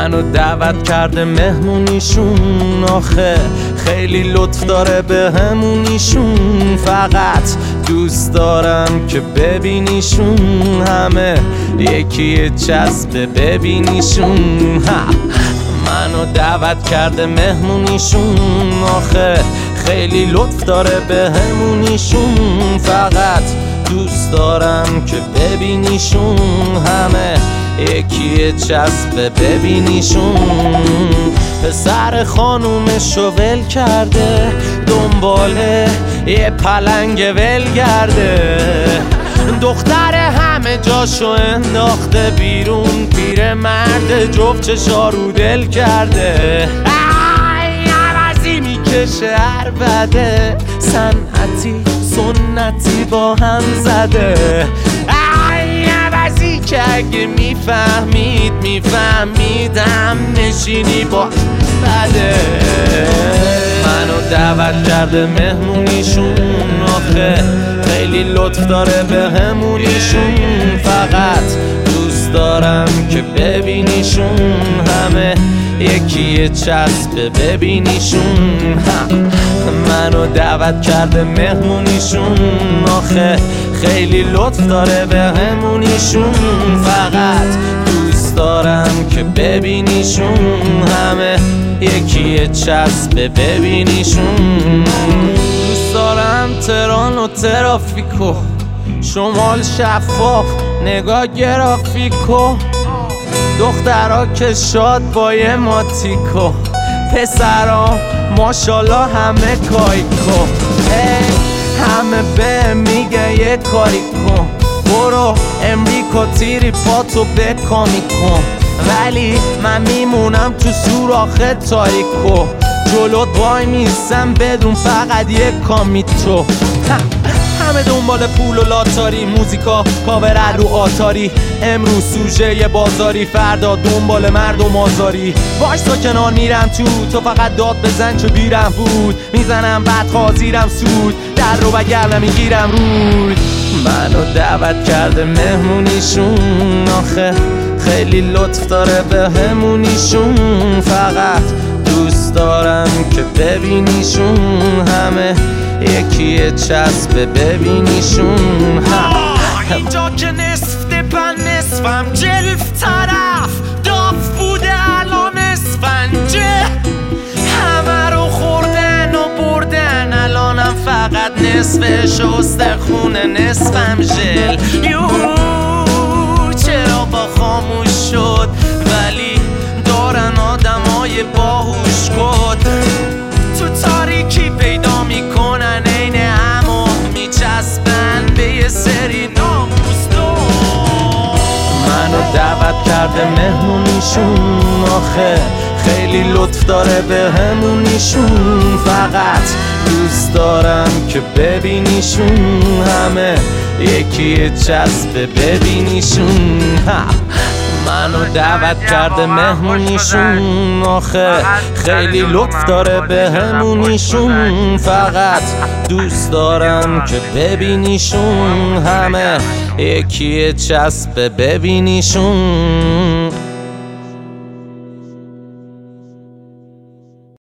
منو دعوت کرده مهمونیشون، آخه خیلی لطف داره به همونیشون. فقط دوست دارم که ببینیشون، همه یکی چسب ببینیشون. منو دعوت کرده مهمونیشون، آخه خیلی لطف داره به همونیشون. فقط دوست دارم که ببینیشون، همه یکی چسب ببینیشون. پسر خانومشو ول کرده، دنباله یه پلنگ ولگرده. دختر همه جاشو انداخته بیرون، پیر مرد جفت چشا رو دل کرده. عوضی میکشه عربده، صنعتی سنتی با هم زده. عوضی که اگه میفهمیدم نشینی با بده. منو دعوت کرده مهمونیشون، آخه خیلی لطف داره به همونیشون. فقط دوست دارم که ببینیشون، همه یکی چسب ببینیشون. منو دعوت کرده مهمونیشون، آخه خیلی لطف داره به همونیشون. فقط دوست دارم که ببینیشون، همه یکی چسب ببینیشون. دوست دارم تهران و ترافیکو، شمال شفاف نگاه گرافیکو. دخترها که شاد با یه ماتیکو، پسرها ماشالله همه کایکو. همه به میگه یه کاری کن، برو امریکا تیری پاتو بکامی کن. ولی من میمونم تو سوراخ تاریکو، جلوت وای میستم بدون فقط یه کامی تو. همه دنبال پول و لاتاری، موزیکا کاور رو آتاری. امروز سوژه یه بازاری، فردا دنبال مردم آزاری. وایسا کنار میرم تو فقط داد بزن چه دیرم بود. میزنم بعد خازیرم سود، در رو بگر نمیگیرم رود. منو دعوت کرده مهمونیشون، آخه خیلی لطف داره به همونیشون. فقط دوست دارم که ببینیشون، همه یکی چسب ببینیشون. اینجا که نصف دپن نصفم جلف طرف داف بوده الان اسفنجه. همه رو خوردن و بردن، الانم فقط نصفش استخونه نصفم ژل. چرا با خاموش شد، ولی دارن آدمای باهوش کد. تو تاریکی پیدا میکنن عین همو، میچسبن به یه سری ناموزدو. منو دعوت کرده مهمونیشون، آخه خیلی لطف داره به همونیشون. فقط دوست دارم که ببینیشون، همه یکی چسب ببینیشون. منو دعوت کرده مهمونیشون، آخه خیلی لطف داره به همونیشون. فقط دوست دارم که ببینیشون، همه یکی چسب ببینیشون.